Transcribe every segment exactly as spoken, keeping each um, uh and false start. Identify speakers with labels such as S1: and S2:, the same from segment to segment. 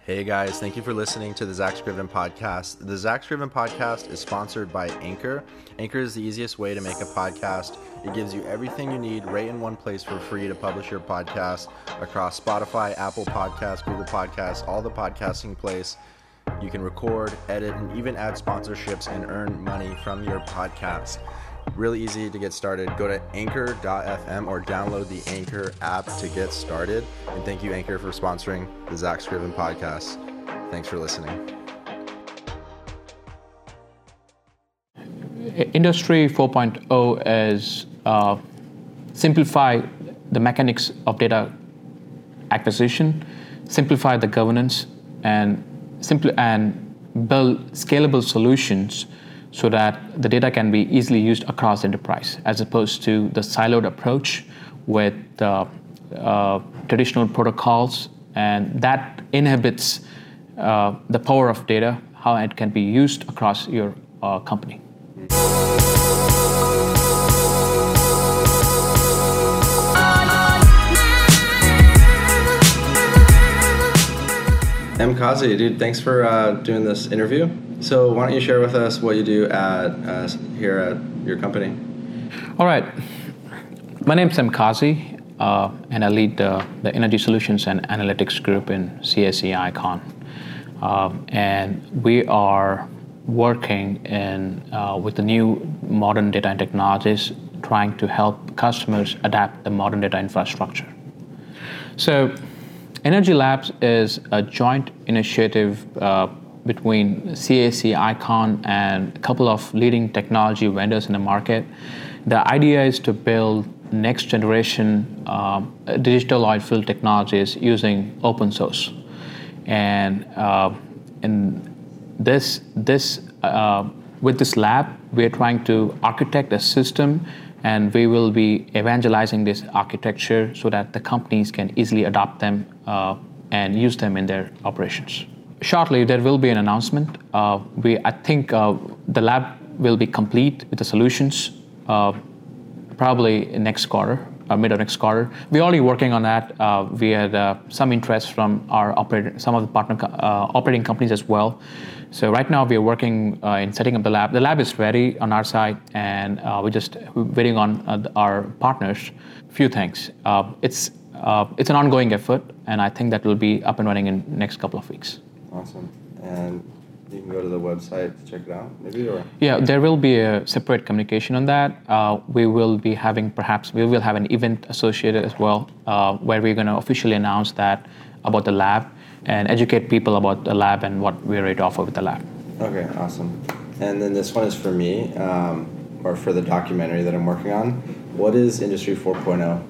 S1: Hey guys, thank you for listening to the Zach Scriven podcast. The Zach Scriven podcast is sponsored by Anchor. Anchor is the easiest way to make a podcast. It gives you everything you need right in one place for free to publish your podcast across Spotify, Apple Podcasts, Google Podcasts, all the podcasting place. You can record, edit, and even add sponsorships and earn money from your podcast. Really easy to get started. Go to anchor dot f m or download the Anchor app to get started. And thank you, Anchor, for sponsoring the Zach Scriven podcast. Thanks for listening.
S2: Industry four point oh is uh, simplify the mechanics of data acquisition, simplify the governance, and simply and build scalable solutions so that the data can be easily used across enterprise, as opposed to the siloed approach with uh, uh, traditional protocols, and that inhibits uh, the power of data, how it can be used across your uh, company.
S1: M. Kazi, dude, thanks for uh, doing this interview. So why don't you share with us what you do at uh, here at your company?
S2: All right. My name's M. Kazi, uh, and I lead uh, the Energy Solutions and Analytics Group in C A C I Icon. Uh, and we are working in uh, with the new modern data and technologies, trying to help customers adapt the modern data infrastructure. So Energy Labs is a joint initiative uh, between C A C Icon and a couple of leading technology vendors in the market. The idea is to build next generation uh, digital oil field technologies using open source. And uh, in this, this uh, with this lab, we're trying to architect a system, and we will be evangelizing this architecture so that the companies can easily adopt them uh, and use them in their operations. Shortly, there will be an announcement. Uh, we, I think uh, the lab will be complete with the solutions uh, probably next quarter, or mid of next quarter. We're already working on that. Uh, we had uh, some interest from our operator, some of the partner uh, operating companies as well. So right now we are working uh, in setting up the lab. The lab is ready on our side, and uh, we're just waiting on uh, our partners. Few things. Uh, it's uh, it's an ongoing effort, and I think that will be up and running in next couple of weeks.
S1: Awesome. And you can go to the website to check it out, maybe? Or
S2: Yeah, there will be a separate communication on that. Uh, we will be having, perhaps, we will have an event associated as well, uh, where we're going to officially announce that about the lab and educate people about the lab and what we're ready to offer with the lab.
S1: Okay, awesome. And then this one is for me, um, or for the documentary that I'm working on. What is Industry four point oh?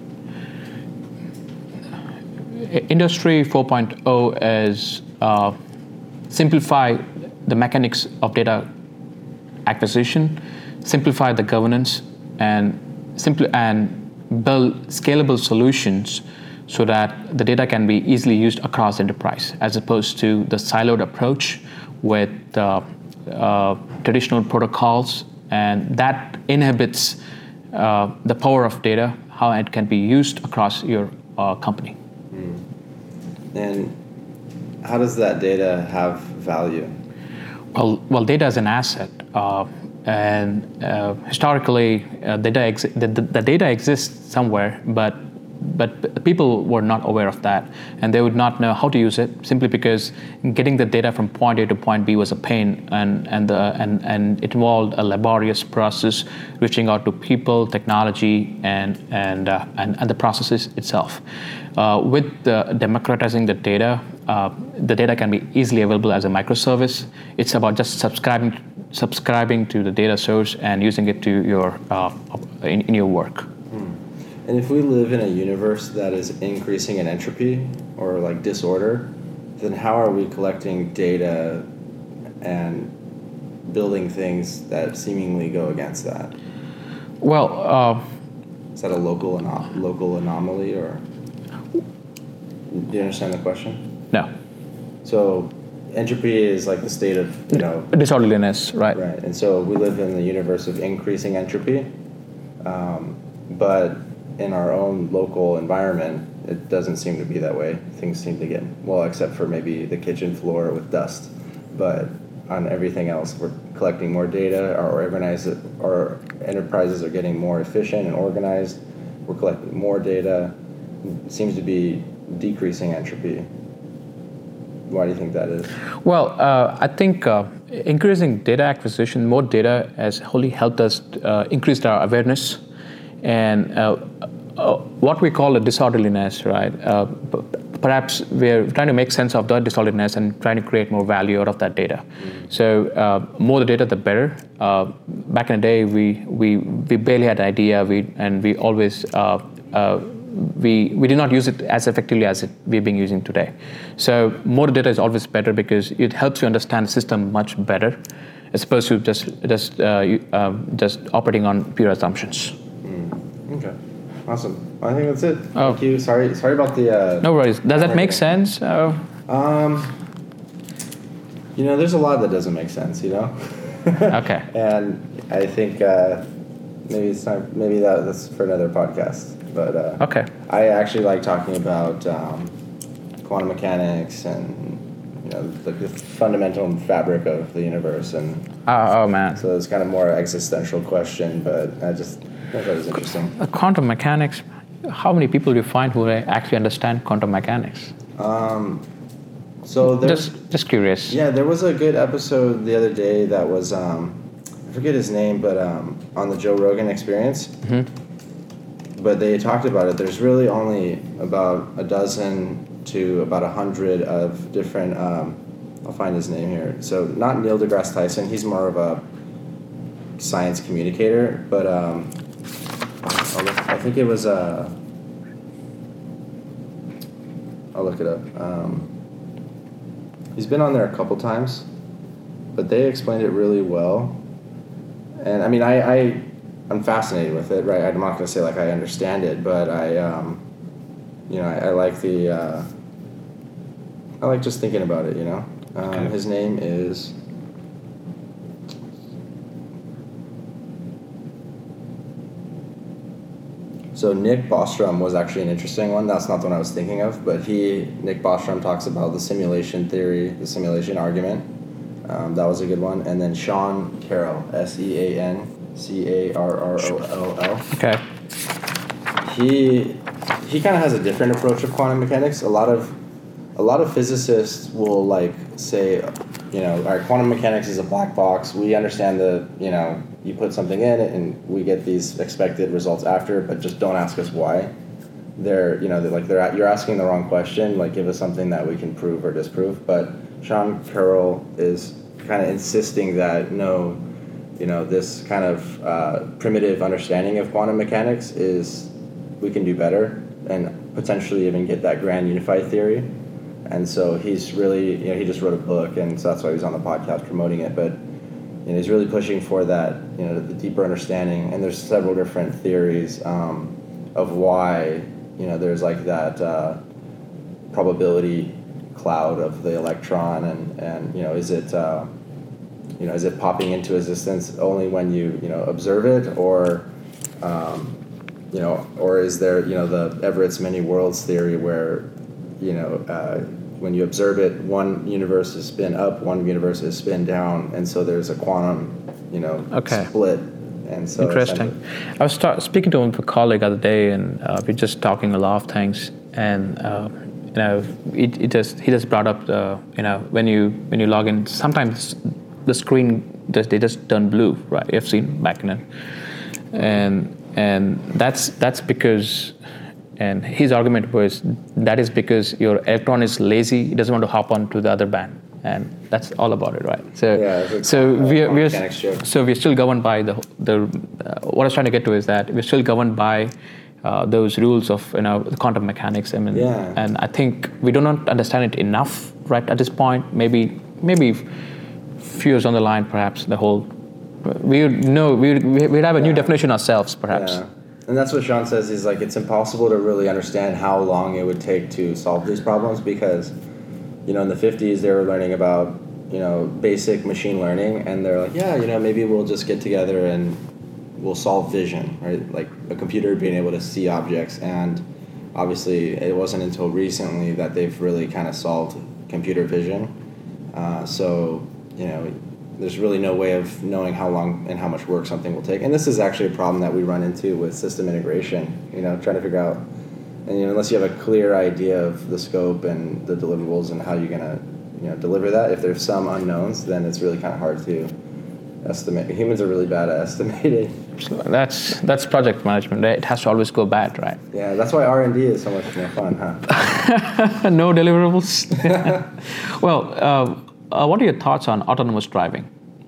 S2: Industry four point oh is uh, simplify the mechanics of data acquisition, simplify the governance, and simply and build scalable solutions so that the data can be easily used across enterprise, as opposed to the siloed approach with uh, uh, traditional protocols, and that inhibits uh, the power of data, how it can be used across your uh, company.
S1: Mm. And how does that data have value?
S2: Well, well, data is an asset, uh, and uh, historically, uh, data exi- the, the data exists somewhere, but but people were not aware of that, and they would not know how to use it, simply because getting the data from point A to point B was a pain, and and the, and and it involved a laborious process, reaching out to people, technology, and and uh, and, and the processes itself. Uh, with the democratizing the data, uh, the data can be easily available as a microservice. It's about just subscribing subscribing to the data source and using it to your uh, in, in your work.
S1: Hmm. And if we live in a universe that is increasing in entropy or like disorder, then how are we collecting data and building things that seemingly go against that?
S2: Well, uh,
S1: is that a local ano- local anomaly, or do you understand the question?
S2: No.
S1: So entropy is like the state of, you know,
S2: disorderliness, right?
S1: Right. And so we live in the universe of increasing entropy, um, but in our own local environment, it doesn't seem to be that way. Things seem to get, well, except for maybe the kitchen floor with dust. But on everything else, we're collecting more data, our, organize, our enterprises are getting more efficient and organized, we're collecting more data. It seems to be decreasing entropy. Why do you think that is?
S2: Well, uh, I think uh, increasing data acquisition, more data has wholly helped us uh, increase our awareness and uh, uh, what we call a disorderliness, right? Uh, perhaps we're trying to make sense of that disorderliness and trying to create more value out of that data. Mm-hmm. So uh, more the data, the better. Uh, back in the day, we we we barely had an idea, we and we always uh, uh, we we did not use it as effectively as it we're being using today. So more data is always better because it helps you understand the system much better, as opposed to just just uh, you, um, just operating on pure assumptions.
S1: Mm. Okay, awesome. Well, I think that's it.
S2: Oh.
S1: Thank you. Sorry, sorry about the. Uh,
S2: no worries. Does that make sense? Uh,
S1: um, you know, there's a lot that doesn't make sense. You know.
S2: Okay.
S1: And I think uh, maybe it's time. Maybe that, that's for another podcast. But uh,
S2: okay.
S1: I actually like talking about um, quantum mechanics and you know the, the fundamental fabric of the universe, and
S2: oh, oh man.
S1: So it's kind of more existential question, but I just thought that was interesting.
S2: Uh, quantum mechanics. How many people do you find who actually understand quantum mechanics?
S1: Um, so there's
S2: just just curious.
S1: Yeah, there was a good episode the other day that was um, I forget his name, but um, on the Joe Rogan Experience.
S2: Mm-hmm.
S1: But they talked about it. There's really only about a dozen to about a hundred of different. Um, I'll find his name here. So not Neil deGrasse Tyson. He's more of a science communicator. But um, I think it was. Uh, I'll look it up. Um, he's been on there a couple times, but they explained it really well. And I mean, I. I I'm fascinated with it, right? I'm not going to say like I understand it, but I, um, you know, I, I like the, uh, I like just thinking about it, you know? Um, okay. His name is, so Nick Bostrom was actually an interesting one. That's not the one I was thinking of, but he, Nick Bostrom talks about the simulation theory, the simulation argument. Um, that was a good one. And then Sean Carroll, S E A N C A R R O L L.
S2: Okay.
S1: He he kind of has a different approach of quantum mechanics. A lot of a lot of physicists will like say, you know, all right, quantum mechanics is a black box. We understand the, you know, you put something in it and we get these expected results after, but just don't ask us why. They're, you know, they're like they're you're asking the wrong question. Like, give us something that we can prove or disprove. But Sean Carroll is kind of insisting that no. You know, this kind of uh, primitive understanding of quantum mechanics is we can do better and potentially even get that grand unified theory. And so he's really, you know, he just wrote a book, and so that's why he's on the podcast promoting it. But you know, he's really pushing for that, you know, the deeper understanding. And there's several different theories um, of why, you know, there's like that uh, probability cloud of the electron, and and you know, is it. Uh, You know, is it popping into existence only when you, you know, observe it, or, um, you know, or is there, you know, the Everett's many worlds theory where, you know, uh, when you observe it, one universe is spin up, one universe is spin down, and so there's a quantum, you know,
S2: okay.
S1: split. And so
S2: interesting. I was start, speaking to a colleague the other day, and uh, we're just talking a lot of things, and uh, you know, it, it just he just brought up the, you know, when you when you log in, sometimes the screen just they just turn blue, right? You've seen back in it, and and that's that's because, and his argument was that is because your electron is lazy; it doesn't want to hop onto the other band, and that's all about it, right? So
S1: yeah,
S2: so we we're so we're still governed by the the uh, what I was trying to get to is that we're still governed by uh, those rules of, you know, the quantum mechanics. I mean,
S1: yeah.
S2: and I think we do not understand it enough, right? At this point, maybe maybe. Few years on the line, perhaps the whole we would know we would we'd have a yeah. new definition ourselves, perhaps.
S1: Yeah. And that's what Sean says. He's like, it's impossible to really understand how long it would take to solve these problems because, you know, in the fifties they were learning about, you know, basic machine learning, and they're like, yeah, you know, maybe we'll just get together and we'll solve vision, right? Like a computer being able to see objects, and obviously, it wasn't until recently that they've really kind of solved computer vision. Uh, so, you know, there's really no way of knowing how long and how much work something will take. And this is actually a problem that we run into with system integration, you know, trying to figure out, and you know, unless you have a clear idea of the scope and the deliverables and how you're going to, you know, deliver that, if there's some unknowns, then it's really kind of hard to estimate. Humans are really bad at estimating.
S2: So that's that's project management. It has to always go bad, right?
S1: Yeah, that's why R and D is so much more fun, huh?
S2: No deliverables. Well, uh, uh, what are your thoughts on autonomous driving?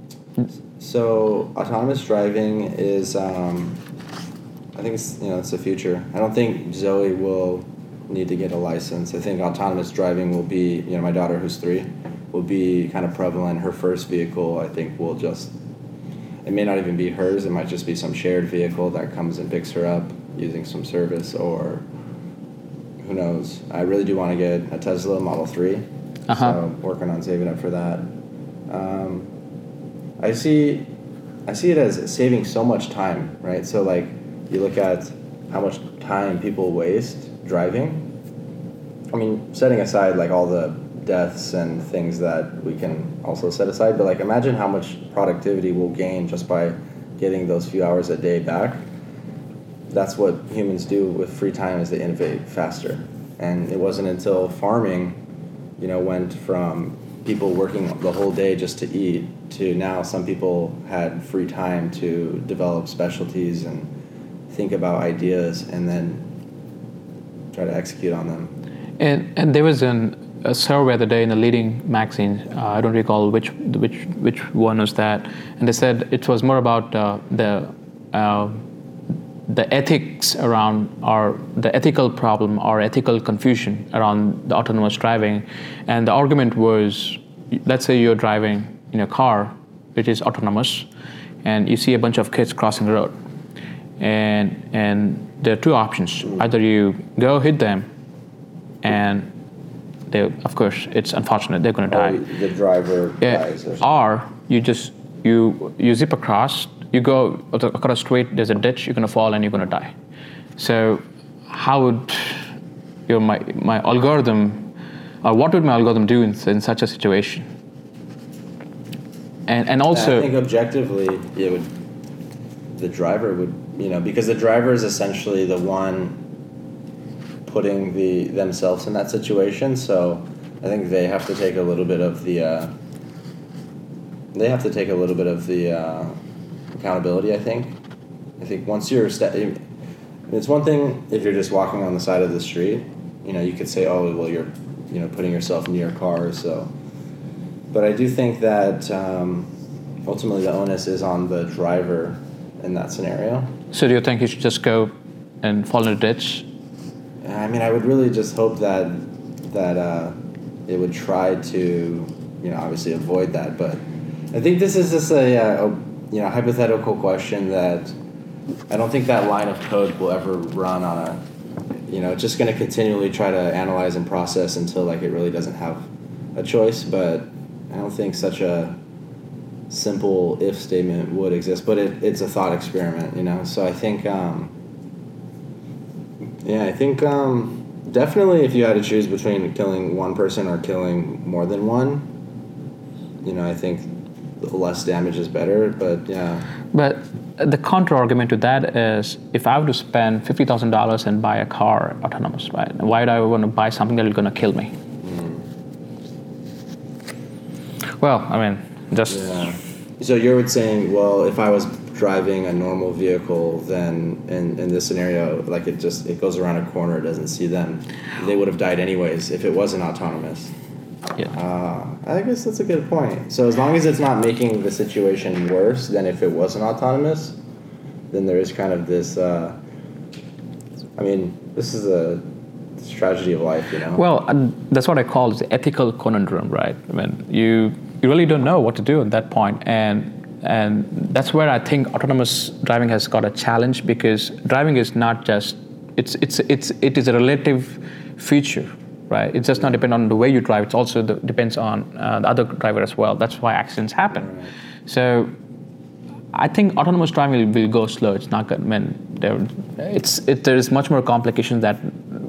S1: So autonomous driving is, um, I think it's you know it's the future. I don't think Zoe will need to get a license. I think autonomous driving will be, you know, my daughter who's three, will be kind of prevalent. Her first vehicle, I think, will just, it may not even be hers. It might just be some shared vehicle that comes and picks her up using some service, or who knows. I really do want to get a Tesla Model three, uh-huh. So working on saving up for that. Um, I see, I see it as saving so much time, right? So like, you look at how much time people waste driving. I mean, setting aside like all the deaths and things that we can also set aside, but like imagine how much productivity we'll gain just by getting those few hours a day back. That's what humans do with free time, is they innovate faster. And it wasn't until farming, you know, went from people working the whole day just to eat to now some people had free time to develop specialties and think about ideas and then try to execute on them.
S2: And and there was an a survey the other day in a leading magazine. Uh, I don't recall which which which one was that, and they said it was more about uh, the uh, the ethics around, or the ethical problem or ethical confusion around the autonomous driving, and the argument was, let's say you're driving in a car which is autonomous, and you see a bunch of kids crossing the road, and and there are two options: either you go hit them, and they, of course, it's unfortunate, they're going to die.
S1: Oh, the driver
S2: yeah.
S1: dies. Or,
S2: or you just you you zip across, you go across a street, there's a ditch, you're going to fall and you're going to die. So how would your my my algorithm, or what would my algorithm do in, in such a situation? And and also,
S1: I think objectively, it would the driver would you know because the driver is essentially the one putting the themselves in that situation, so I think they have to take a little bit of the uh, they have to take a little bit of the uh, accountability. I think. I think once you're st- it's one thing if you're just walking on the side of the street, you know, you could say, oh well, you're you know putting yourself near cars, so. But I do think that um, ultimately the onus is on the driver in that scenario.
S2: So do you think you should just go and fall in a ditch?
S1: I mean, I would really just hope that that uh, it would try to, you know, obviously avoid that. But I think this is just a, a you know hypothetical question that I don't think that line of code will ever run on a, you know, it's just going to continually try to analyze and process until like it really doesn't have a choice. But I don't think such a simple if statement would exist. But it, it's a thought experiment, you know. So I think. Um, Yeah, I think um, definitely if you had to choose between killing one person or killing more than one, you know, I think less damage is better, but yeah.
S2: But the counter-argument to that is, if I were to spend fifty thousand dollars and buy a car autonomous, right, why would I want to buy something that is going to kill me? Mm. Well, I mean, just...
S1: Yeah. So you're saying, well, if I was driving a normal vehicle, then in, in this scenario, like it just it goes around a corner, it doesn't see them, they would have died anyways if it wasn't autonomous.
S2: Yeah.
S1: Uh, I guess that's a good point. So as long as it's not making the situation worse than if it wasn't autonomous, then there is kind of this. Uh, I mean, this is a this tragedy of life, you know.
S2: Well, uh, that's what I call the ethical conundrum, right? I mean, you you really don't know what to do at that point, and. And that's where I think autonomous driving has got a challenge, because driving is not just, it's it's it's it is a relative feature, right? It does not depend on the way you drive, it also the, depends on uh, the other driver as well. That's why accidents happen. Right. So I think autonomous driving will, will go slow. It's not going to, I mean, there, it's, it, there is much more complications that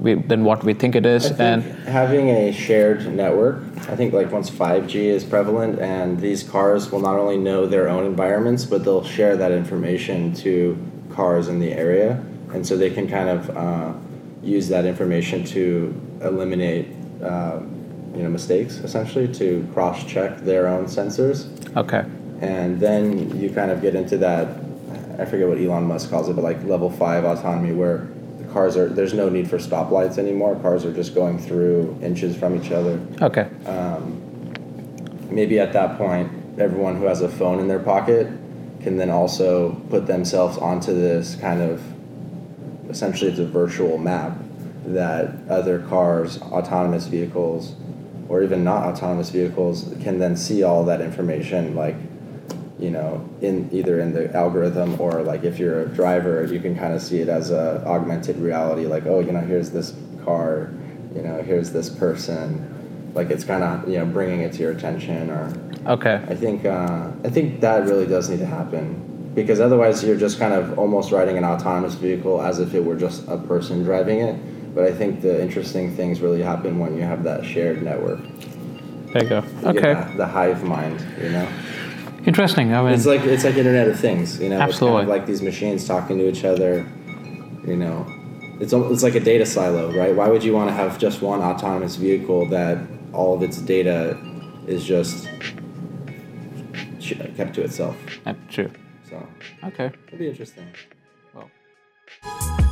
S2: we than what we think it is.
S1: I think
S2: and
S1: having a shared network, I think like once five G is prevalent, and these cars will not only know their own environments, but they'll share that information to cars in the area, and so they can kind of uh, use that information to eliminate uh, you know mistakes, essentially, to cross-check their own sensors.
S2: Okay.
S1: And then you kind of get into that, I forget what Elon Musk calls it, but like level five autonomy, where the cars are, there's no need for stoplights anymore. Cars are just going through inches from each other.
S2: Okay.
S1: Um, maybe at that point, everyone who has a phone in their pocket can then also put themselves onto this kind of, essentially it's a virtual map that other cars, autonomous vehicles, or even not autonomous vehicles can then see all that information, like, you know, in either in the algorithm, or like if you're a driver, you can kind of see it as a augmented reality, like, oh, you know, here's this car, you know, here's this person, like it's kind of, you know, bringing it to your attention. Or
S2: Okay.
S1: I think uh, I think that really does need to happen, because otherwise you're just kind of almost riding an autonomous vehicle as if it were just a person driving it. But I think the interesting things really happen when you have that shared network.
S2: There you go.
S1: You
S2: Okay.
S1: get the, the hive mind, you know.
S2: Interesting. I mean,
S1: It's like it's like Internet of Things, you know.
S2: Absolutely.
S1: It's kind of like these machines talking to each other, you know. It's al- it's like a data silo, right? Why would you want to have just one autonomous vehicle that all of its data is just ch- kept to itself?
S2: uh, true.
S1: So
S2: Okay.
S1: it'll be interesting.
S2: Well.